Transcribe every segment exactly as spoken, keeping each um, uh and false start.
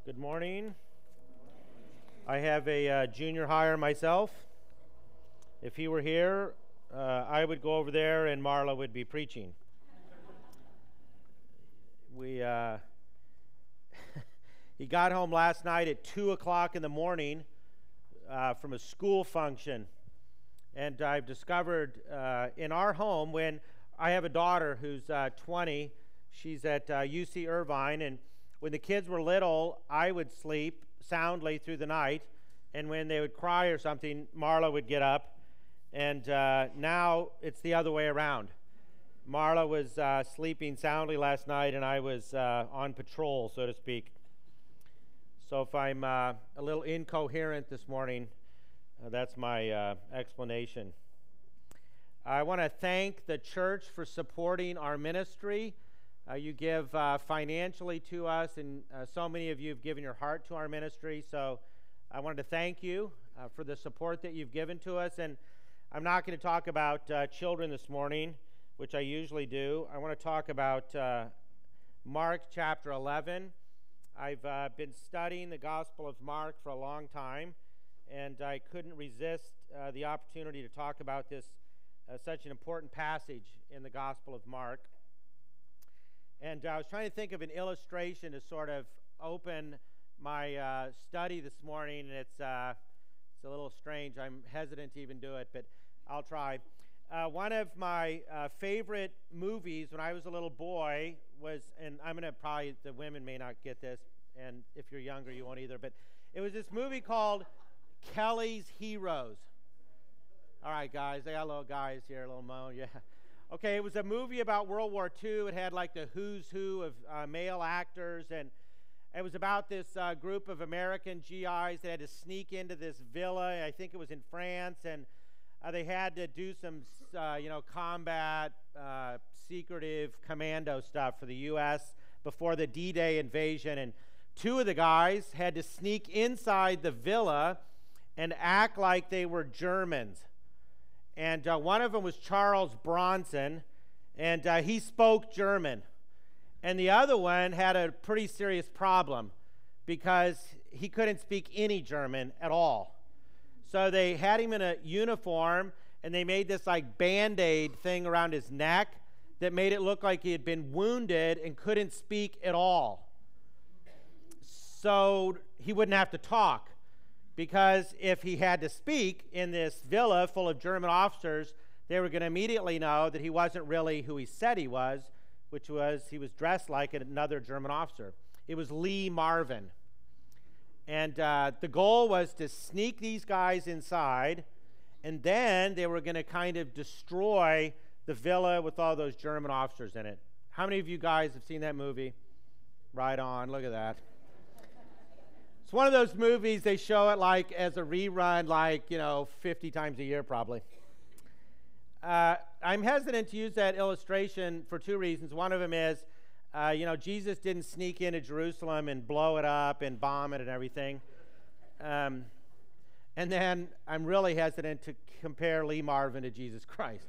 Good morning. I have a uh, junior hire myself. If he were here, uh, I would go over there and Marla would be preaching. We uh, he got home last night at two o'clock in the morning uh, from a school function, and I've discovered uh, in our home, when I have a daughter who's uh, twenty, she's at uh, U C Irvine, and when the kids were little, I would sleep soundly through the night, and when they would cry or something, Marla would get up, and uh, now it's the other way around. Marla was uh, sleeping soundly last night, and I was uh, on patrol, so to speak. So if I'm uh, a little incoherent this morning, uh, that's my uh, explanation. I want to thank the church for supporting our ministry. Uh, you give uh, financially to us, and uh, so many of you have given your heart to our ministry, so I wanted to thank you uh, for the support that you've given to us. And I'm not going to talk about uh, children this morning, which I usually do. I want to talk about uh, Mark chapter eleven. I've uh, been studying the Gospel of Mark for a long time, and I couldn't resist uh, the opportunity to talk about this, uh, such an important passage in the Gospel of Mark. And I was trying to think of an illustration to sort of open my uh, study this morning, and it's uh, it's a little strange. I'm hesitant to even do it, but I'll try. Uh, one of my uh, favorite movies when I was a little boy was, and I'm going to probably, the women may not get this, and if you're younger, you won't either, but it was this movie called Kelly's Heroes. All right, guys, they got little guys here, a little moan, yeah. Okay, it was a movie about World War Two. It had like the who's who of uh, male actors, and it was about this uh, group of American G Is that had to sneak into this villa. I think it was in France, and uh, they had to do some, uh, you know, combat, uh, secretive commando stuff for the U S before the D-Day invasion. And two of the guys had to sneak inside the villa and act like they were Germans. And uh, one of them was Charles Bronson, and uh, he spoke German. And the other one had a pretty serious problem because he couldn't speak any German at all. So they had him in a uniform, and they made this like Band-Aid thing around his neck that made it look like he had been wounded and couldn't speak at all. So he wouldn't have to talk. Because if he had to speak in this villa full of German officers, they were going to immediately know that he wasn't really who he said he was, which was he was dressed like another German officer. It was Lee Marvin. And uh, the goal was to sneak these guys inside, and then they were going to kind of destroy the villa with all those German officers in it. How many of you guys have seen that movie? Right on, look at that. It's one of those movies they show it like as a rerun, like, you know, fifty times a year probably. Uh, I'm hesitant to use that illustration for two reasons. One of them is, uh, you know, Jesus didn't sneak into Jerusalem and blow it up and bomb it and everything. Um, and then I'm really hesitant to compare Lee Marvin to Jesus Christ.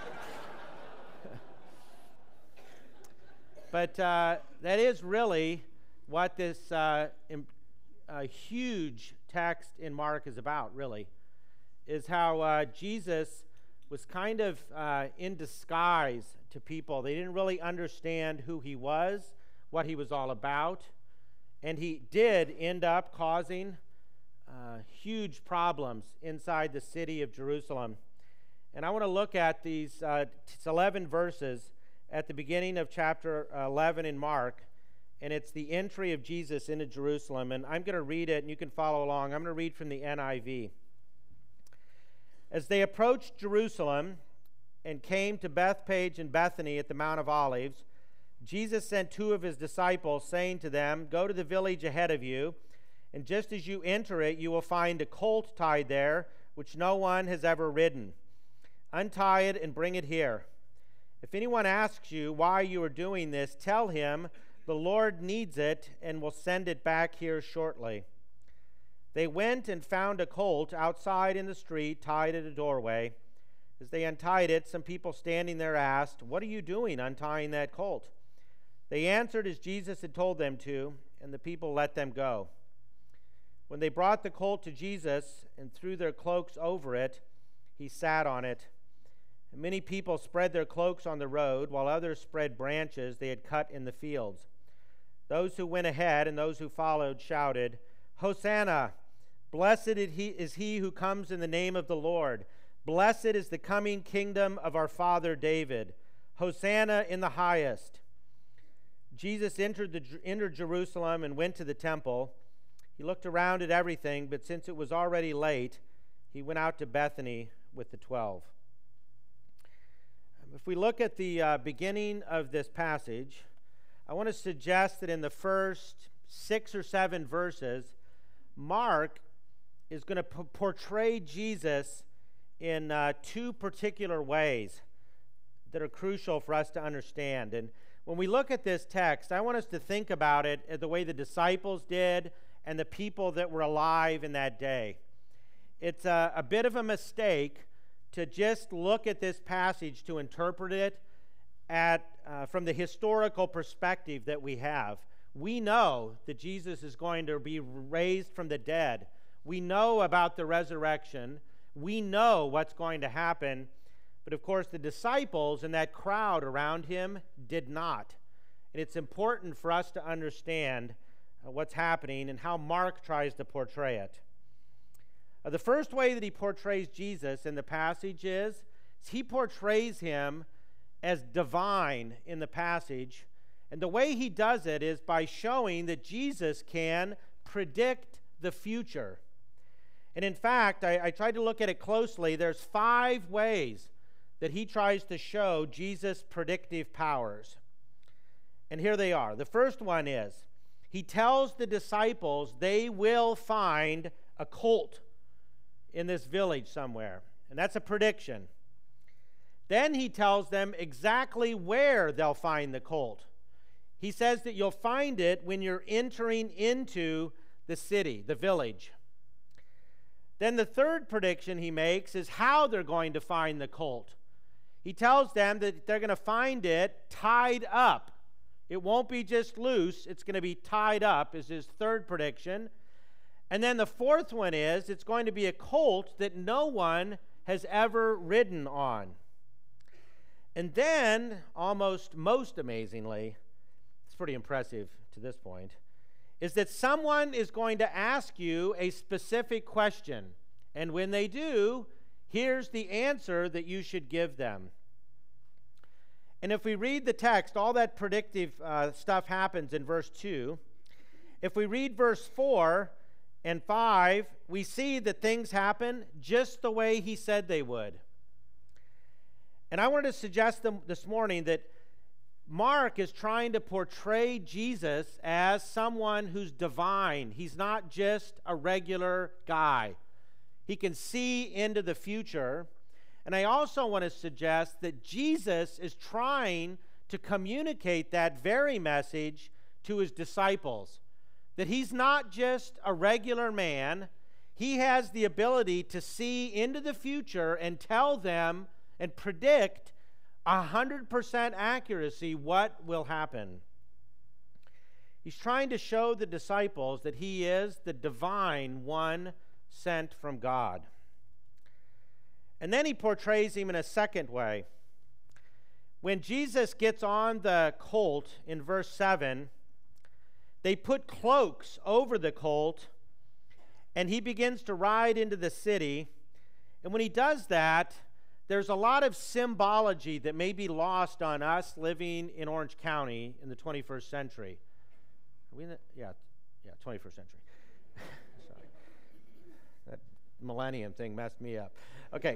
But uh, that is really what this uh, imp- a huge text in Mark is about, really, is how uh, Jesus was kind of uh, in disguise to people. They didn't really understand who he was, what he was all about, and he did end up causing uh, huge problems inside the city of Jerusalem. And I want to look at these uh, eleven verses at the beginning of chapter eleven in Mark. And it's the entry of Jesus into Jerusalem. And I'm going to read it, and you can follow along. I'm going to read from the N I V. As they approached Jerusalem and came to Bethphage and Bethany at the Mount of Olives, Jesus sent two of his disciples, saying to them, "Go to the village ahead of you, and just as you enter it, you will find a colt tied there, which no one has ever ridden. Untie it and bring it here. If anyone asks you why you are doing this, tell him, 'The Lord needs it and will send it back here shortly.' They went and found a colt outside in the street, tied at a doorway. As they untied it, some people standing there asked, 'What are you doing untying that colt?' They answered as Jesus had told them to, and the people let them go. When they brought the colt to Jesus and threw their cloaks over it, he sat on it. And many people spread their cloaks on the road, while others spread branches they had cut in the fields. Those who went ahead and those who followed shouted, "Hosanna! Blessed is he, is he who comes in the name of the Lord. Blessed is the coming kingdom of our father David. Hosanna in the highest." Jesus entered, the, entered Jerusalem and went to the temple. He looked around at everything, but since it was already late, he went out to Bethany with the twelve. If we look at the uh, beginning of this passage, I want to suggest that in the first six or seven verses, Mark is going to p- portray Jesus in uh, two particular ways that are crucial for us to understand. And when we look at this text, I want us to think about it the way the disciples did and the people that were alive in that day. It's a, a bit of a mistake to just look at this passage to interpret it at uh, from the historical perspective that we have. We know that Jesus is going to be raised from the dead. We know about the resurrection. We know what's going to happen. But of course, the disciples and that crowd around him did not. And it's important for us to understand uh, what's happening and how Mark tries to portray it. Uh, the first way that he portrays Jesus in the passage is, is he portrays him as divine in the passage. And the way he does it is by showing that Jesus can predict the future. And in fact, I, I tried to look at it closely. There's five ways that he tries to show Jesus' predictive powers. And here they are. The first one is, he tells the disciples they will find a colt in this village somewhere. And that's a prediction. Then he tells them exactly where they'll find the colt. He says that you'll find it when you're entering into the city, the village. Then the third prediction he makes is how they're going to find the colt. He tells them that they're going to find it tied up. It won't be just loose, it's going to be tied up, is his third prediction. And then the fourth one is, it's going to be a colt that no one has ever ridden on. And then, almost most amazingly, it's pretty impressive to this point, is that someone is going to ask you a specific question. And when they do, here's the answer that you should give them. And if we read the text, all that predictive uh, stuff happens in verse two. If we read verse four and five, we see that things happen just the way he said they would. And I wanted to suggest them this morning that Mark is trying to portray Jesus as someone who's divine. He's not just a regular guy. He can see into the future. And I also want to suggest that Jesus is trying to communicate that very message to his disciples. That he's not just a regular man. He has the ability to see into the future and tell them and predict one hundred percent accuracy what will happen. He's trying to show the disciples that he is the divine one sent from God. And then he portrays him in a second way. When Jesus gets on the colt in verse seven, they put cloaks over the colt, and he begins to ride into the city. And when he does that, there's a lot of symbology that may be lost on us living in Orange County in the twenty-first century. Are we in the, yeah, yeah, twenty-first century. Sorry. That millennium thing messed me up. Okay.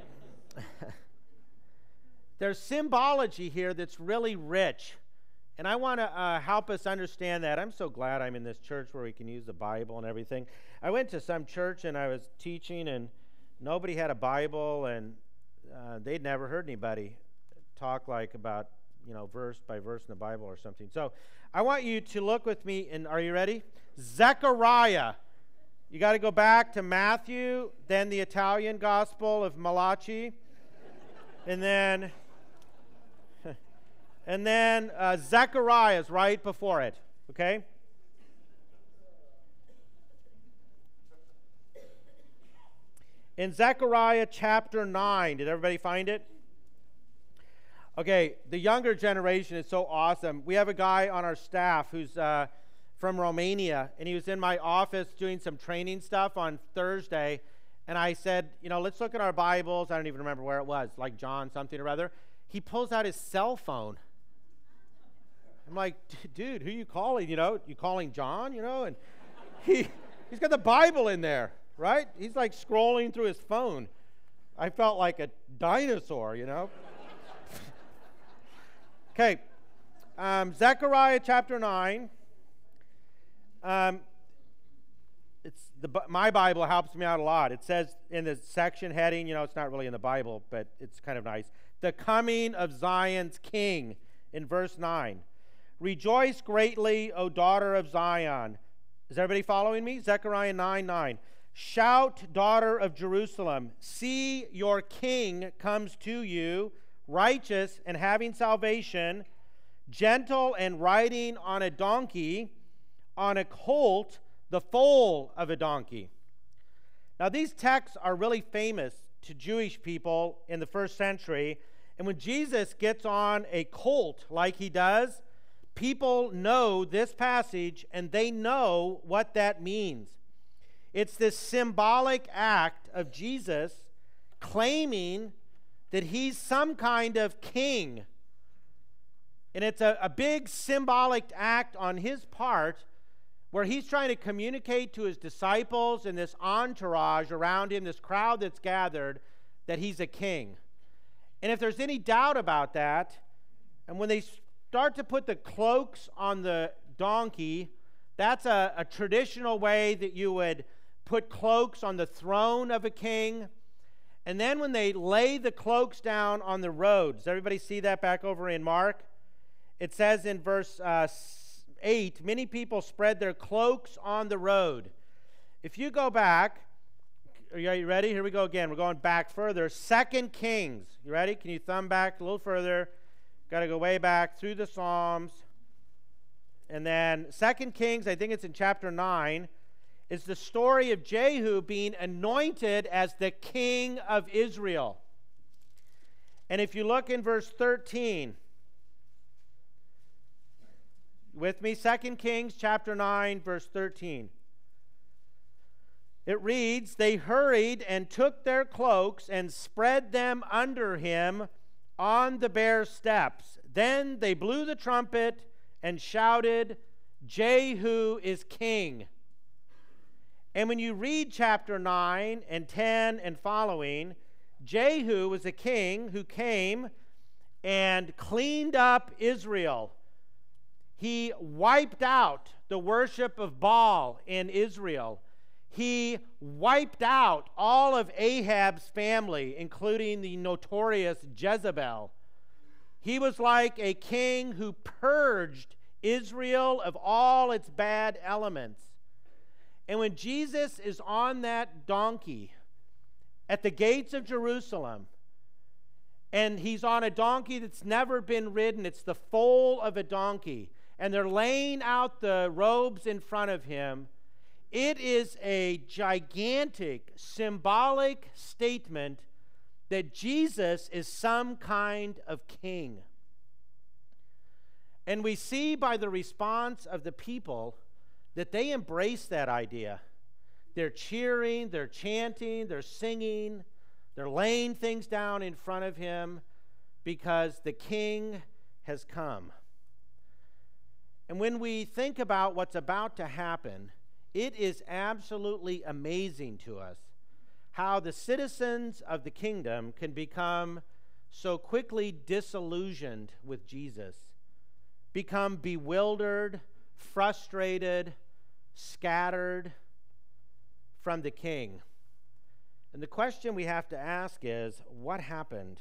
There's symbology here that's really rich. And I want to uh, help us understand that. I'm so glad I'm in this church where we can use the Bible and everything. I went to some church and I was teaching and nobody had a Bible, and uh, they'd never heard anybody talk like about, you know, verse by verse in the Bible or something. So I want you to look with me, and are you ready? Zechariah. You got to go back to Matthew, then the Italian Gospel of Malachi, and then... And then uh, Zechariah is right before it, okay? in Zechariah chapter nine. Did everybody find it? Okay, the younger generation is so awesome. We have a guy on our staff who's uh, from Romania, and he was in my office doing some training stuff on Thursday, and I said, you know, let's look at our Bibles. I don't even remember where it was, like John something or other. He pulls out his cell phone. I'm like, dude, who are you calling? You know, you calling John, you know? And he, he's got the Bible in there, right? He's like scrolling through his phone. I felt like a dinosaur, you know? Okay, um, Zechariah chapter nine. Um, it's the my Bible helps me out a lot. It says in the section heading, you know, it's not really in the Bible, but it's kind of nice. The coming of Zion's King in verse nine. Rejoice greatly, O daughter of Zion. Is everybody following me? Zechariah nine nine. Shout, daughter of Jerusalem, see your king comes to you, righteous and having salvation, gentle and riding on a donkey, on a colt, the foal of a donkey. Now, these texts are really famous to Jewish people in the first century, and when Jesus gets on a colt like he does, people know this passage and they know what that means. It's this symbolic act of Jesus claiming that he's some kind of king. And it's a, a big symbolic act on his part where he's trying to communicate to his disciples and this entourage around him, this crowd that's gathered, that he's a king. And if there's any doubt about that, and when they start to put the cloaks on the donkey, that's a, a traditional way that you would put cloaks on the throne of a king. And then when they lay the cloaks down on the road, does everybody see that back over in Mark? It says in verse uh, eight, many people spread their cloaks on the road. If you go back, are you ready? Here we go again. We're going back further. Second Kings. You ready? Can you thumb back a little further? Got to go way back through the Psalms. And then Second Kings, I think it's in chapter nine, is the story of Jehu being anointed as the king of Israel. And if you look in verse thirteen, with me, Second Kings chapter nine, verse thirteen. It reads, they hurried and took their cloaks and spread them under him on the bare steps. Then they blew the trumpet and shouted, Jehu is king. And when you read chapter nine and ten and following, Jehu was a king who came and cleaned up Israel. He wiped out the worship of Baal in Israel. He wiped out all of Ahab's family, including the notorious Jezebel. He was like a king who purged Israel of all its bad elements. And when Jesus is on that donkey at the gates of Jerusalem, and he's on a donkey that's never been ridden, it's the foal of a donkey, and they're laying out the robes in front of him, it is a gigantic, symbolic statement that Jesus is some kind of king. And we see by the response of the people that they embrace that idea. They're cheering, they're chanting, they're singing, they're laying things down in front of him because the king has come. And when we think about what's about to happen, it is absolutely amazing to us how the citizens of the kingdom can become so quickly disillusioned with Jesus, become bewildered, frustrated, scattered from the king. And the question we have to ask is, what happened?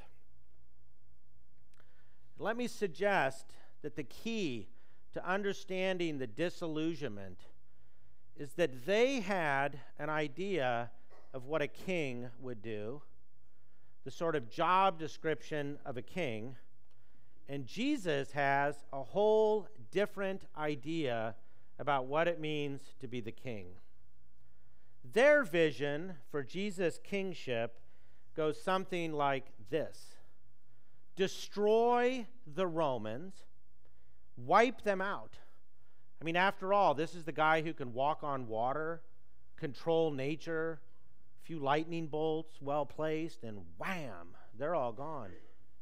Let me suggest that the key to understanding the disillusionment is that they had an idea of what a king would do, the sort of job description of a king, and Jesus has a whole different idea about what it means to be the king. Their vision for Jesus' kingship goes something like this: destroy the Romans, wipe them out. I mean, after all, this is the guy who can walk on water, control nature, a few lightning bolts well placed, and wham, they're all gone.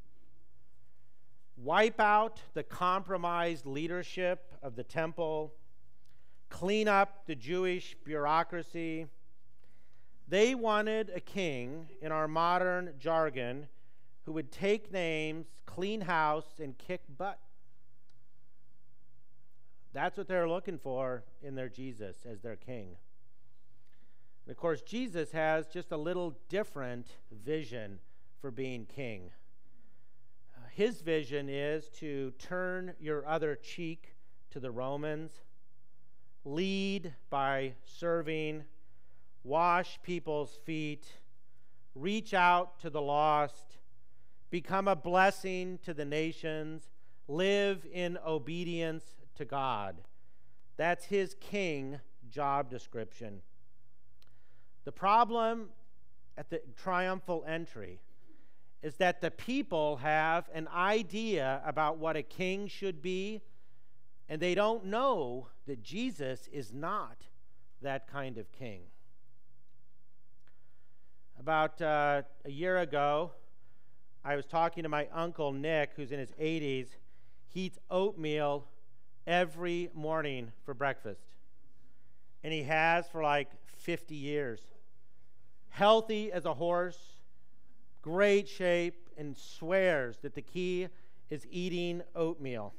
Wipe out the compromised leadership of the temple, clean up the Jewish bureaucracy. They wanted a king, in our modern jargon, who would take names, clean house, and kick butt. That's what they're looking for in their Jesus as their king. And of course, Jesus has just a little different vision for being king. Uh, his vision is to turn your other cheek to the Romans, lead by serving, wash people's feet, reach out to the lost, become a blessing to the nations, live in obedience to God. That's his king job description. The problem at the triumphal entry is that the people have an idea about what a king should be, and they don't know that Jesus is not that kind of king. About uh, a year ago, I was talking to my uncle Nick, who's in his eighties. He eats oatmeal every morning for breakfast, and he has for like fifty years. Healthy as a horse, great shape, and swears that the key is eating oatmeal.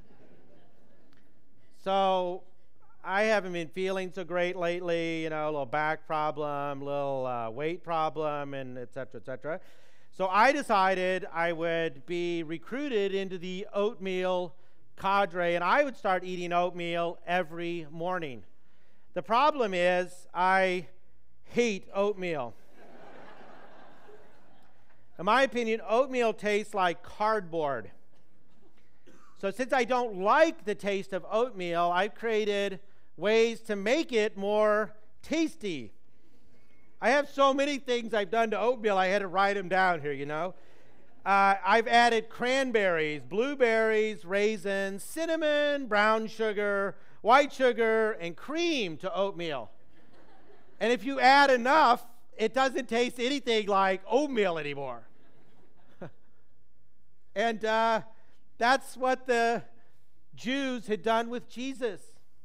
So I haven't been feeling so great lately, you know, a little back problem, a little uh, weight problem, and et cetera, et cetera. So I decided I would be recruited into the oatmeal cadre, and I would start eating oatmeal every morning. The problem is I hate oatmeal. In my opinion, oatmeal tastes like cardboard. So since I don't like the taste of oatmeal, I've created ways to make it more tasty. I have so many things I've done to oatmeal, I had to write them down here, you know. Uh, I've added cranberries, blueberries, raisins, cinnamon, brown sugar, white sugar, and cream to oatmeal. And if you add enough, it doesn't taste anything like oatmeal anymore. And uh, that's what the Jews had done with Jesus.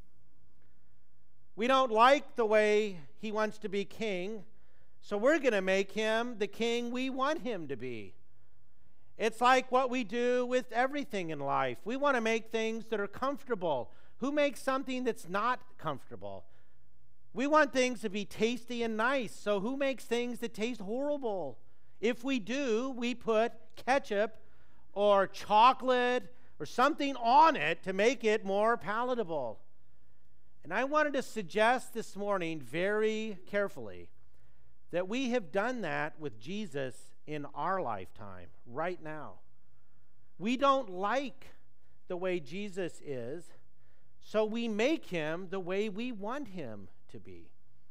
We don't like the way he wants to be king, so we're going to make him the king we want him to be. It's like what we do with everything in life. We want to make things that are comfortable. Who makes something that's not comfortable? We want things to be tasty and nice, so who makes things that taste horrible? If we do, we put ketchup or chocolate or something on it to make it more palatable. And I wanted to suggest this morning very carefully that we have done that with Jesus in our lifetime, right now. We don't like the way Jesus is, so we make him the way we want him to be.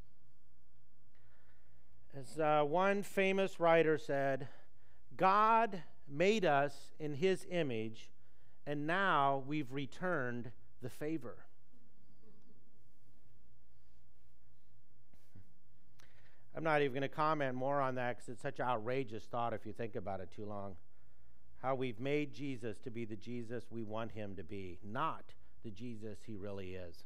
As uh, one famous writer said, God made us in his image, and now we've returned the favor. I'm not even going to comment more on that because it's such an outrageous thought if you think about it too long. How we've made Jesus to be the Jesus we want him to be, not the Jesus he really is.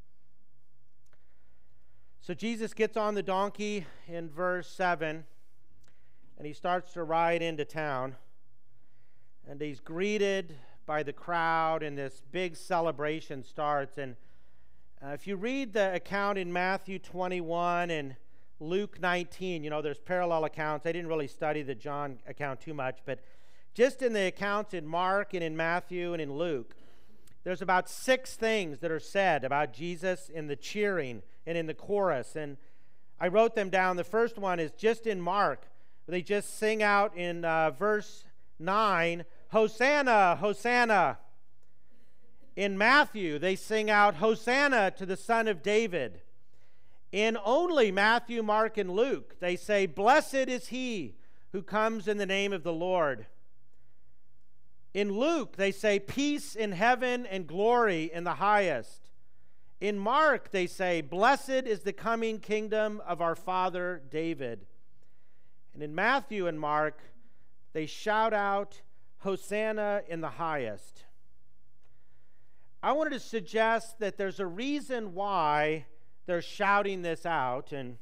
So Jesus gets on the donkey in verse seven, and he starts to ride into town. And he's greeted by the crowd, and this big celebration starts. And uh, if you read the account in Matthew twenty-one and Luke nineteen, you know, there's parallel accounts. I didn't really study the John account too much, but just in the accounts in Mark and in Matthew and in Luke, there's about six things that are said about Jesus in the cheering and in the chorus. And I wrote them down. The first one is just in Mark. They just sing out in uh, verse nine, Hosanna, Hosanna. In Matthew, they sing out, Hosanna to the Son of David. In only Matthew, Mark, and Luke, they say, "Blessed is he who comes in the name of the Lord." In Luke, they say, "Peace in heaven and glory in the highest." In Mark, they say, "Blessed is the coming kingdom of our father David." And in Matthew and Mark, they shout out, "Hosanna in the highest." I wanted to suggest that there's a reason why they're shouting this out, and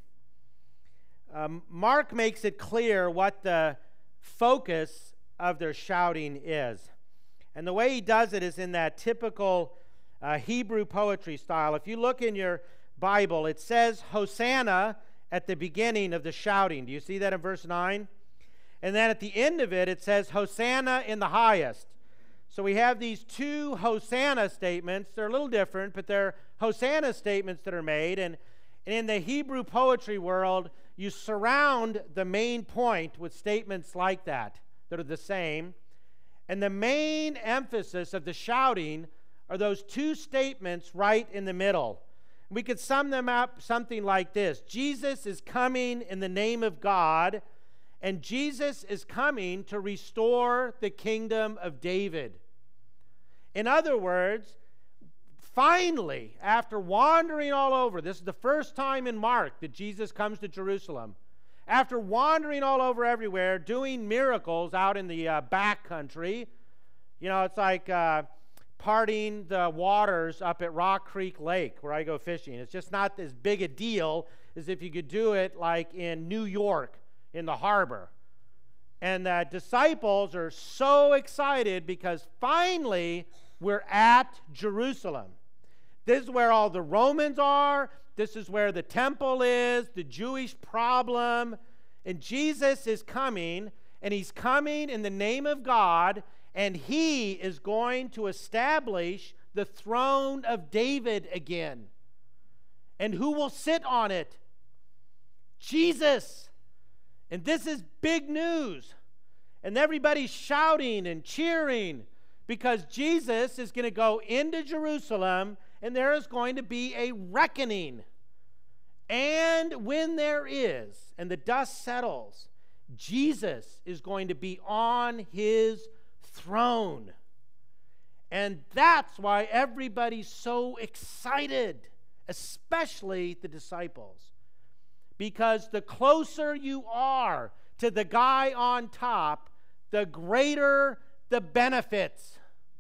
um, Mark makes it clear what the focus of their shouting is. And the way he does it is in that typical uh, Hebrew poetry style. If you look in your Bible, it says Hosanna at the beginning of the shouting. Do you see that in verse nine? And then at the end of it, it says Hosanna in the highest. So we have these two Hosanna statements. They're a little different, but they're Hosanna statements that are made. And, and in the Hebrew poetry world, you surround the main point with statements like that, that are the same. And the main emphasis of the shouting are those two statements right in the middle. We could sum them up something like this: Jesus is coming in the name of God, and Jesus is coming to restore the kingdom of David. In other words, finally, after wandering all over, this is the first time in Mark that Jesus comes to Jerusalem. After wandering all over everywhere, doing miracles out in the uh, back country, you know, it's like uh, parting the waters up at Rock Creek Lake where I go fishing. It's just not as big a deal as if you could do it like in New York in the harbor. And the disciples are so excited because finally we're at Jerusalem. This is where all the Romans are. This is where the temple is, the Jewish problem. And Jesus is coming, and he's coming in the name of God, and he is going to establish the throne of David again. And who will sit on it? Jesus. And this is big news. And everybody's shouting and cheering because Jesus is going to go into Jerusalem, and there is going to be a reckoning. And when there is, and the dust settles, Jesus is going to be on his throne. And that's why everybody's so excited, especially the disciples. Because the closer you are to the guy on top, the greater the benefits.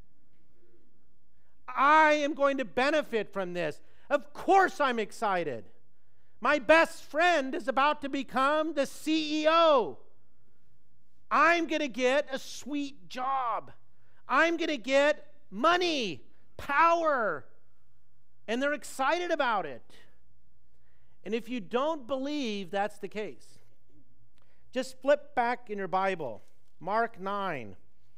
I am going to benefit from this. Of course I'm excited. My best friend is about to become the C E O. I'm going to get a sweet job. I'm going to get money, power, and they're excited about it. And if you don't believe that's the case, just flip back in your Bible, Mark nine,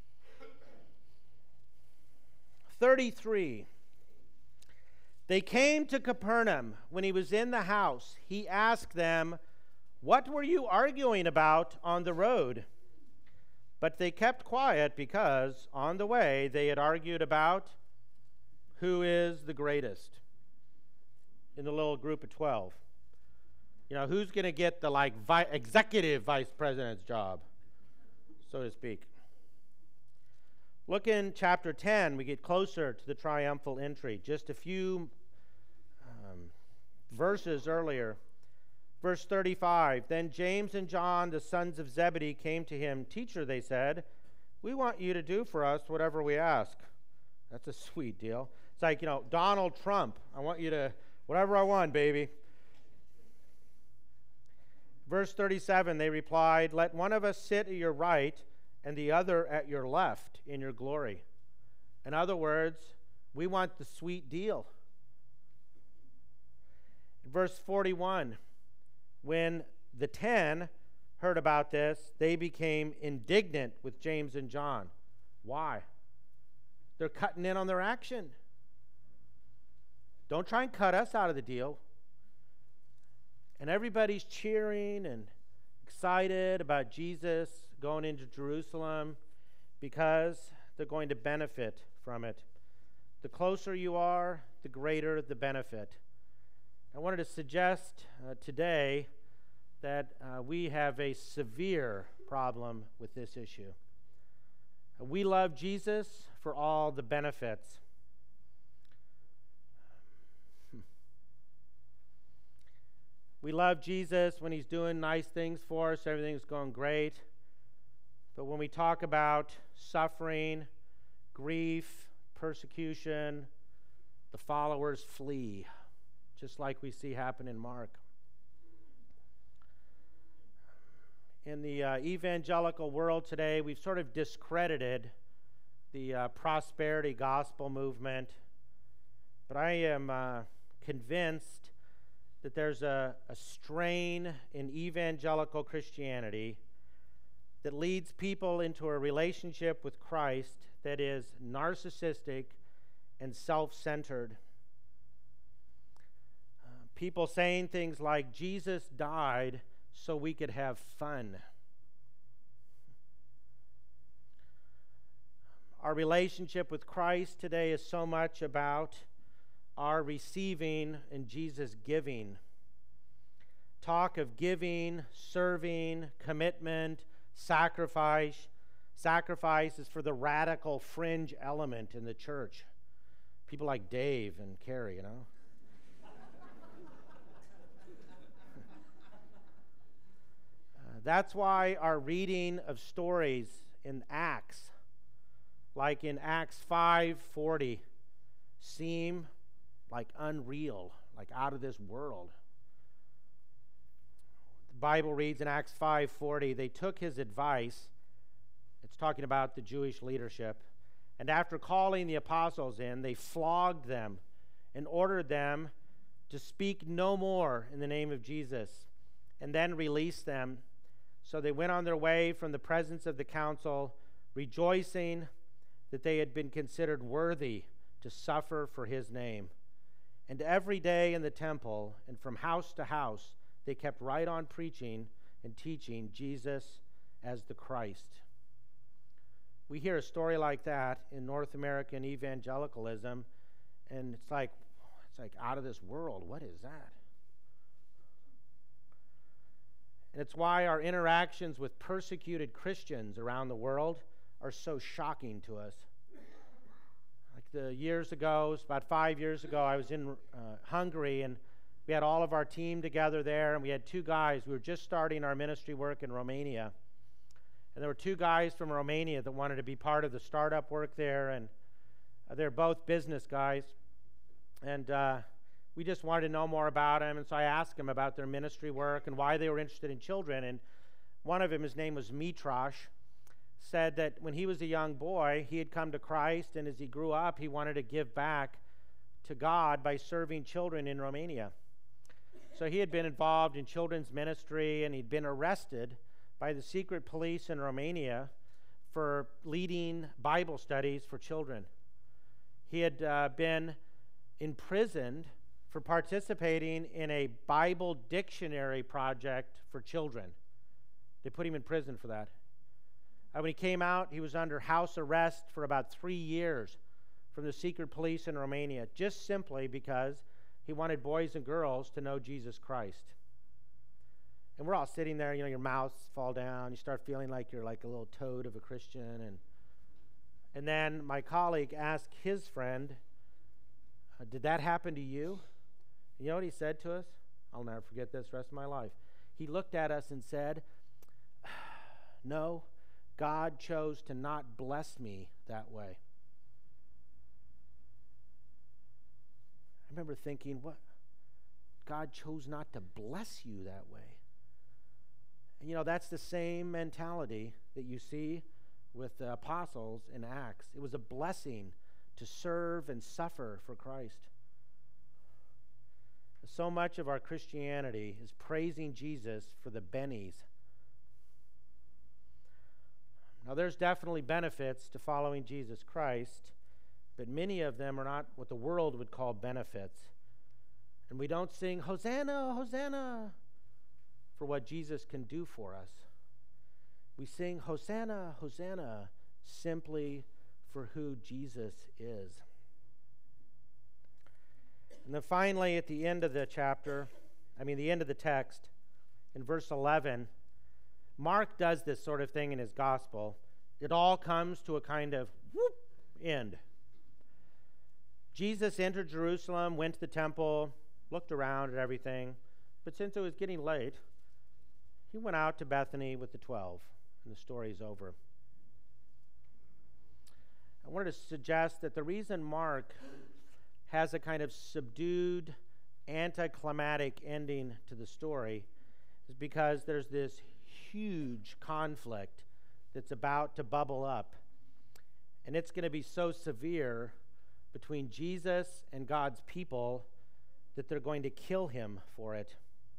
thirty-three. They came to Capernaum. When he was in the house, he asked them, "What were you arguing about on the road?" But they kept quiet because on the way they had argued about who is the greatest in the little group of twelve. You know, who's going to get the like vi- executive vice president's job, so to speak. Look in chapter ten. We get closer to the triumphal entry. Just a few um, verses earlier. Verse thirty-five, then James and John, the sons of Zebedee, came to him. "Teacher," they said, "we want you to do for us whatever we ask." That's a sweet deal. It's like, you know, Donald Trump. I want you to, whatever I want, baby. Verse thirty-seven, they replied, "Let one of us sit at your right and the other at your left in your glory." In other words, we want the sweet deal. Verse forty-one, when the ten heard about this, they became indignant with James and John. Why? They're cutting in on their action. Don't try and cut us out of the deal. And everybody's cheering and excited about Jesus going into Jerusalem because they're going to benefit from it. The closer you are, the greater the benefit. I wanted to suggest uh, today that uh, we have a severe problem with this issue. Uh, we love Jesus for all the benefits. We love Jesus when he's doing nice things for us, everything's going great. But when we talk about suffering, grief, persecution, the followers flee, just like we see happen in Mark. In the uh, evangelical world today, we've sort of discredited the uh, prosperity gospel movement, but I am uh, convinced that there's a, a strain in evangelical Christianity that leads people into a relationship with Christ that is narcissistic and self-centered. Uh, people saying things like, Jesus died so we could have fun. Our relationship with Christ today is so much about our receiving and Jesus giving. Talk of giving, serving, commitment, sacrifice. Sacrifice is for the radical fringe element in the church. People like Dave and Carrie, you know. uh, that's why our reading of stories in Acts, like in Acts five forty, seem like unreal, like out of this world. The Bible reads in Acts five forty, they took his advice. It's talking about the Jewish leadership. And after calling the apostles in, they flogged them and ordered them to speak no more in the name of Jesus, and then released them. So they went on their way from the presence of the council, rejoicing that they had been considered worthy to suffer for his name. And every day in the temple and from house to house, they kept right on preaching and teaching Jesus as the Christ. We hear a story like that in North American evangelicalism, and it's like, it's like out of this world. What is that? And it's why our interactions with persecuted Christians around the world are so shocking to us. Like the years ago, it was about five years ago, I was in uh, Hungary, and we had all of our team together there, and we had two guys. We were just starting our ministry work in Romania. And there were two guys from Romania that wanted to be part of the startup work there, and uh, they're both business guys. And uh, we just wanted to know more about them, and so I asked them about their ministry work and why they were interested in children. And one of them, his name was Mitrash, said that when he was a young boy, he had come to Christ, and as he grew up, he wanted to give back to God by serving children in Romania. So he had been involved in children's ministry, and he'd been arrested by the secret police in Romania for leading Bible studies for children. He had uh, been imprisoned for participating in a Bible dictionary project for children. They put him in prison for that. Uh, when he came out, he was under house arrest for about three years from the secret police in Romania, just simply because he wanted boys and girls to know Jesus Christ. And we're all sitting there, you know, your mouths fall down, you start feeling like you're like a little toad of a Christian. And and then my colleague asked his friend, uh, did that happen to you? You know what he said to us? I'll never forget this the rest of my life. He looked at us and said, no, God chose to not bless me that way. I remember thinking, what? God chose not to bless you that way. And, you know, that's the same mentality that you see with the apostles in Acts. It was a blessing to serve and suffer for Christ. So much of our Christianity is praising Jesus for the bennies. Now, there's definitely benefits to following Jesus Christ, but many of them are not what the world would call benefits. And we don't sing, Hosanna, Hosanna, for what Jesus can do for us. We sing, Hosanna, Hosanna, simply for who Jesus is. And then finally, at the end of the chapter, I mean, the end of the text, in verse eleven, Mark does this sort of thing in his gospel. It all comes to a kind of whoop end. Jesus entered Jerusalem, went to the temple, looked around at everything, but since it was getting late, he went out to Bethany with the twelve, and the story's over. I wanted to suggest that the reason Mark has a kind of subdued, anticlimactic ending to the story is because there's this huge conflict that's about to bubble up, and it's going to be so severe between Jesus and God's people that they're going to kill him for it.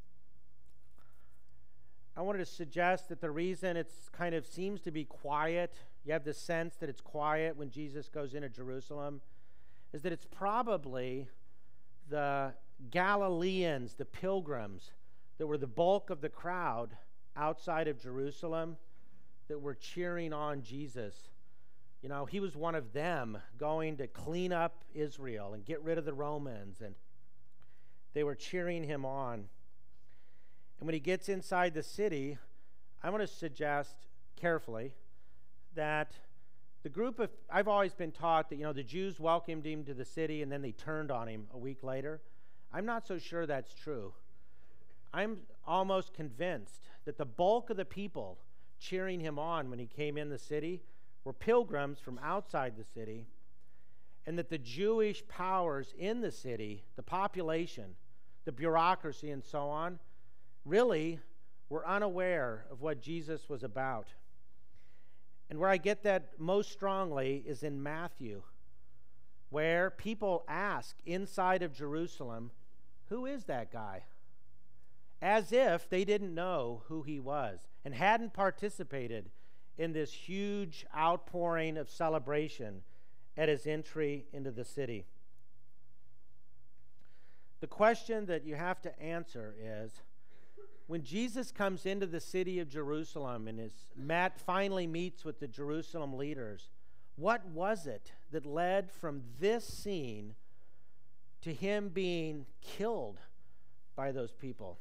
I wanted to suggest that the reason it's kind of seems to be quiet, you have the sense that it's quiet when Jesus goes into Jerusalem, is that it's probably the Galileans, the pilgrims, that were the bulk of the crowd outside of Jerusalem that were cheering on Jesus. You know, he was one of them going to clean up Israel and get rid of the Romans, and they were cheering him on. And when he gets inside the city, I want to suggest carefully that the group of, I've always been taught that, you know, the Jews welcomed him to the city and then they turned on him a week later. I'm not so sure that's true. I'm almost convinced that the bulk of the people cheering him on when he came in the city were pilgrims from outside the city, and that the Jewish powers in the city, the population, the bureaucracy, and so on, really were unaware of what Jesus was about. And where I get that most strongly is in Matthew, where people ask inside of Jerusalem, who is that guy? As if they didn't know who he was and hadn't participated in this huge outpouring of celebration at his entry into the city. The question that you have to answer is, when Jesus comes into the city of Jerusalem and is Matt finally meets with the Jerusalem leaders, what was it that led from this scene to him being killed by those people?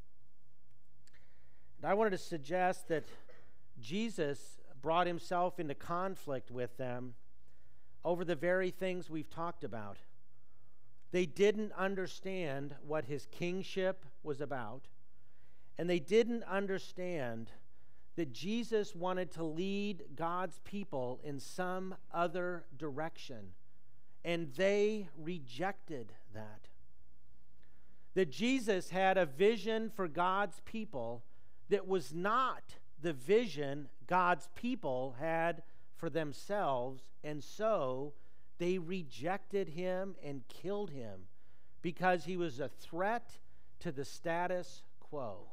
And I wanted to suggest that Jesus brought himself into conflict with them over the very things we've talked about. They didn't understand what his kingship was about, and they didn't understand that Jesus wanted to lead God's people in some other direction, and they rejected that. That Jesus had a vision for God's people that was not the vision God's people had for themselves, and so they rejected him and killed him because he was a threat to the status quo.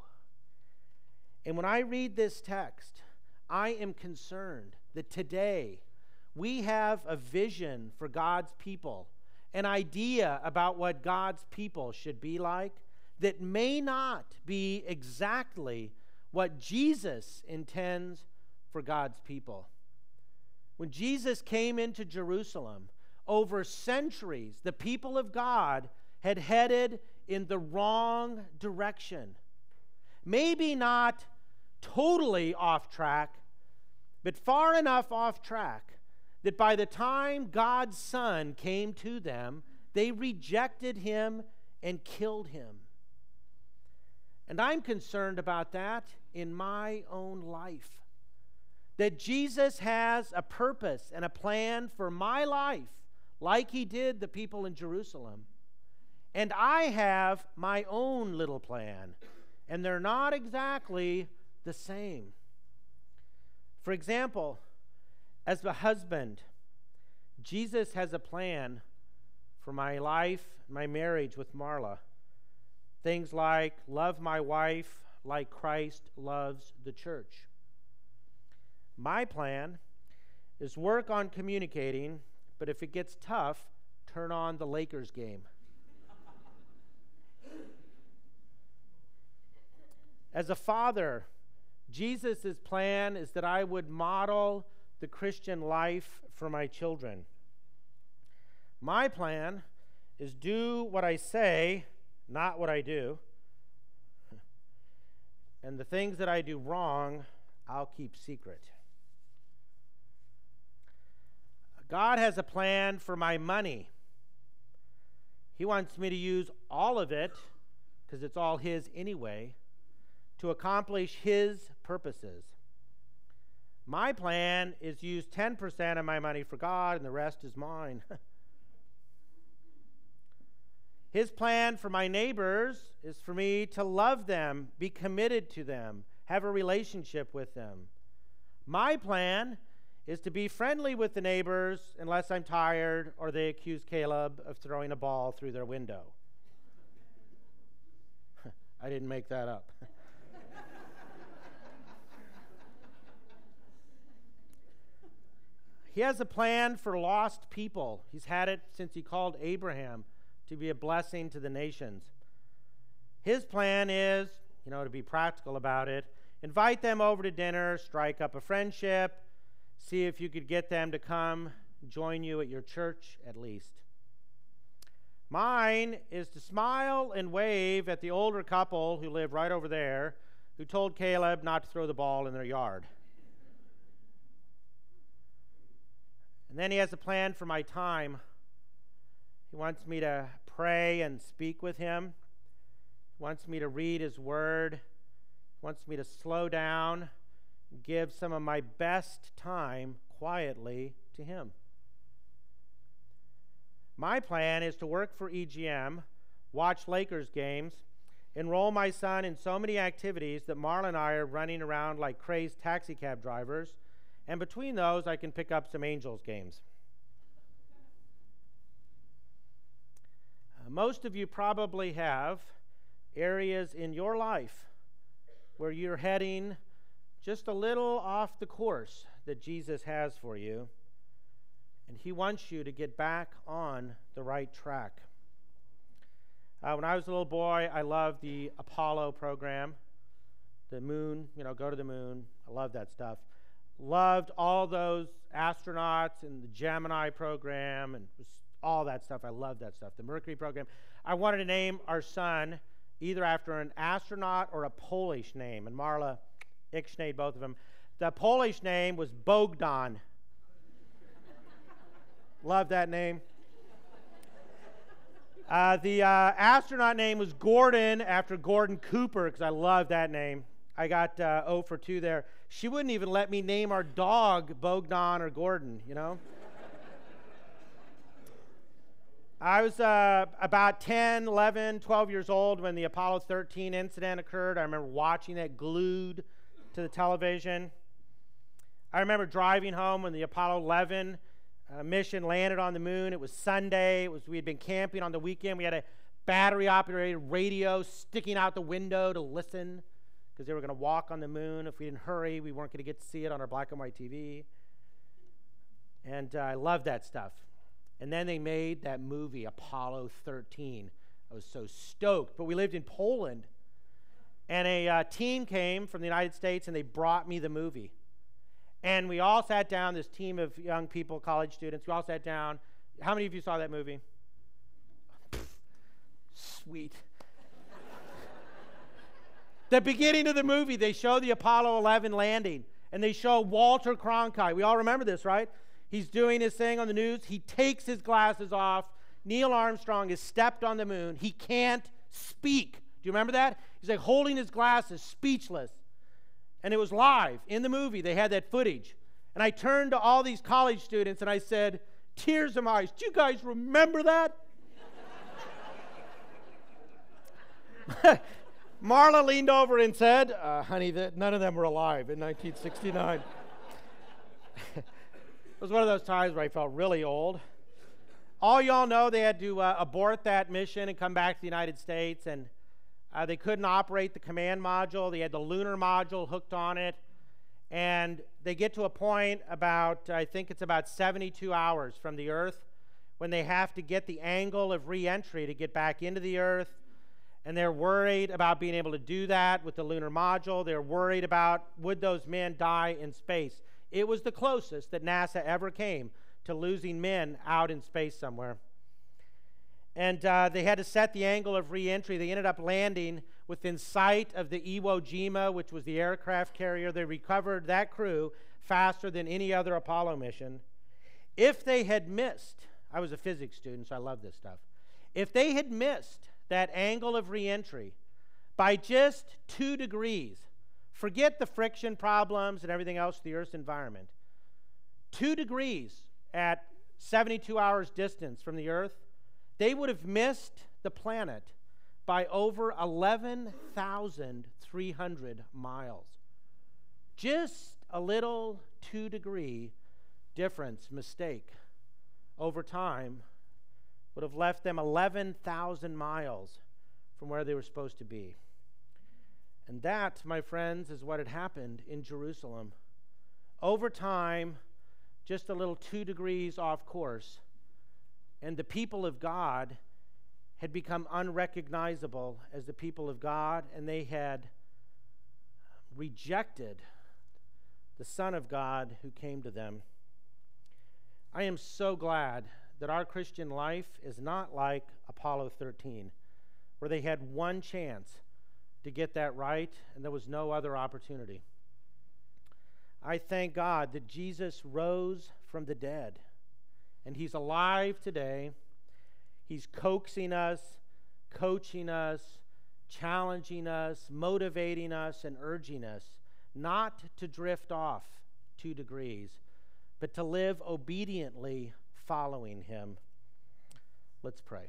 And when I read this text, I am concerned that today we have a vision for God's people, an idea about what God's people should be like that may not be exactly what Jesus intends for God's people. When Jesus came into Jerusalem, over centuries, the people of God had headed in the wrong direction. Maybe not totally off track, but far enough off track that by the time God's Son came to them, they rejected him and killed him. And I'm concerned about that in my own life. That Jesus has a purpose and a plan for my life, like he did the people in Jerusalem. And I have my own little plan, and they're not exactly the same. For example, as a husband, Jesus has a plan for my life, my marriage with Marla. Things like love my wife like Christ loves the church. My plan is work on communicating, but if it gets tough, turn on the Lakers game. As a father, Jesus' plan is that I would model the Christian life for my children. My plan is do what I say, not what I do. And the things that I do wrong, I'll keep secret. God has a plan for my money. He wants me to use all of it, because it's all His anyway, to accomplish His purposes. My plan is to use ten percent of my money for God, and the rest is mine. His plan for my neighbors is for me to love them, be committed to them, have a relationship with them. My plan is to be friendly with the neighbors unless I'm tired or they accuse Caleb of throwing a ball through their window. I didn't make that up. He has a plan for lost people. He's had it since He called Abraham to be a blessing to the nations. His plan is, you know, to be practical about it, invite them over to dinner, strike up a friendship, see if you could get them to come join you at your church at least. Mine is to smile and wave at the older couple who live right over there who told Caleb not to throw the ball in their yard. And then He has a plan for my time. He wants me to pray and speak with Him. He wants me to read His Word. He wants me to slow down and give some of my best time quietly to Him. My plan is to work for E G M, watch Lakers games, enroll my son in so many activities that Marla and I are running around like crazed taxi cab drivers, and between those I can pick up some Angels games. Most of you probably have areas in your life where you're heading just a little off the course that Jesus has for you, and He wants you to get back on the right track. Uh, when I was a little boy, I loved the Apollo program, the moon, you know, go to the moon. I love that stuff. Loved all those astronauts and the Gemini program and was all that stuff. I love that stuff. The Mercury program. I wanted to name our son either after an astronaut or a Polish name, and Marla ixnayed both of them. The Polish name was Bogdan. Love that name. Uh, the uh, astronaut name was Gordon after Gordon Cooper, because I love that name. I got uh, zero for two there. She wouldn't even let me name our dog Bogdan or Gordon, you know? I was uh, about ten, eleven, twelve years old when the Apollo thirteen incident occurred. I remember watching it glued to the television. I remember driving home when the Apollo eleven uh, mission landed on the moon. It was Sunday. It was we had been camping on the weekend. We had a battery-operated radio sticking out the window to listen because they were going to walk on the moon. If we didn't hurry, we weren't going to get to see it on our black and white T V. And uh, I loved that stuff. And then they made that movie, Apollo thirteen. I was so stoked. But we lived in Poland, and a uh, team came from the United States, and they brought me the movie. And we all sat down, this team of young people, college students, we all sat down. How many of you saw that movie? Sweet. The beginning of the movie, they show the Apollo eleven landing, and they show Walter Cronkite. We all remember this, right? He's doing his thing on the news. He takes his glasses off. Neil Armstrong has stepped on the moon. He can't speak. Do you remember that? He's like holding his glasses, speechless. And it was live in the movie. They had that footage. And I turned to all these college students and I said, tears in my eyes, do you guys remember that? Marla leaned over and said, uh, honey, that none of them were alive in nineteen sixty-nine. It was one of those times where I felt really old. All y'all know they had to uh, abort that mission and come back to the United States, and uh, they couldn't operate the command module. They had the lunar module hooked on it, and they get to a point about, I think it's about seventy-two hours from the Earth, when they have to get the angle of re-entry to get back into the Earth, and they're worried about being able to do that with the lunar module. They're worried about, would those men die in space? It was the closest that NASA ever came to losing men out in space somewhere. And uh, they had to set the angle of re-entry. They ended up landing within sight of the Iwo Jima, which was the aircraft carrier. They recovered that crew faster than any other Apollo mission. If they had missed, I was a physics student, so I love this stuff. If they had missed that angle of re-entry by just two degrees, forget the friction problems and everything else of the Earth's environment, two degrees at seventy-two hours distance from the Earth, they would have missed the planet by over eleven thousand three hundred miles. Just a little two-degree difference, mistake, over time would have left them eleven thousand miles from where they were supposed to be. And that, my friends, is what had happened in Jerusalem. Over time, just a little two degrees off course, and the people of God had become unrecognizable as the people of God, and they had rejected the Son of God who came to them. I am so glad that our Christian life is not like Apollo thirteen, where they had one chance to get that right, and there was no other opportunity. I thank God that Jesus rose from the dead, and he's alive today. He's coaxing us, coaching us, challenging us, motivating us, and urging us not to drift off two degrees, but to live obediently following him. Let's pray.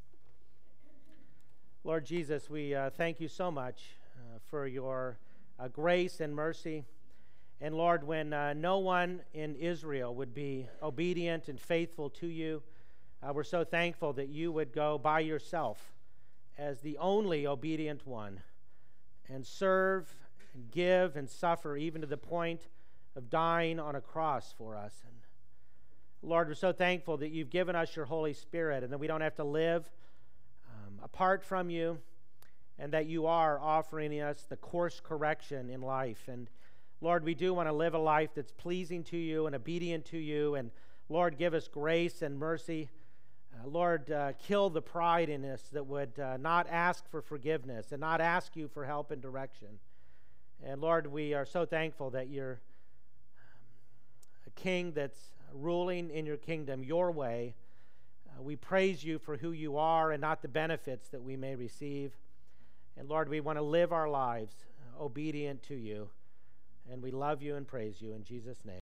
Lord Jesus, we uh, thank you so much uh, for your uh, grace and mercy. And Lord, when uh, no one in Israel would be obedient and faithful to you, uh, we're so thankful that you would go by yourself as the only obedient one and serve and give and suffer even to the point of dying on a cross for us. And Lord, we're so thankful that you've given us your Holy Spirit and that we don't have to live um, apart from you, and that you are offering us the course correction in life. And Lord, we do want to live a life that's pleasing to you and obedient to you. And Lord, give us grace and mercy. Uh, Lord, uh, kill the pride in us that would uh, not ask for forgiveness and not ask you for help and direction. And Lord, we are so thankful that you're um, a king that's ruling in your kingdom your way. Uh, we praise you for who you are and not the benefits that we may receive. And Lord, we want to live our lives uh, obedient to you. And we love you and praise you in Jesus' name.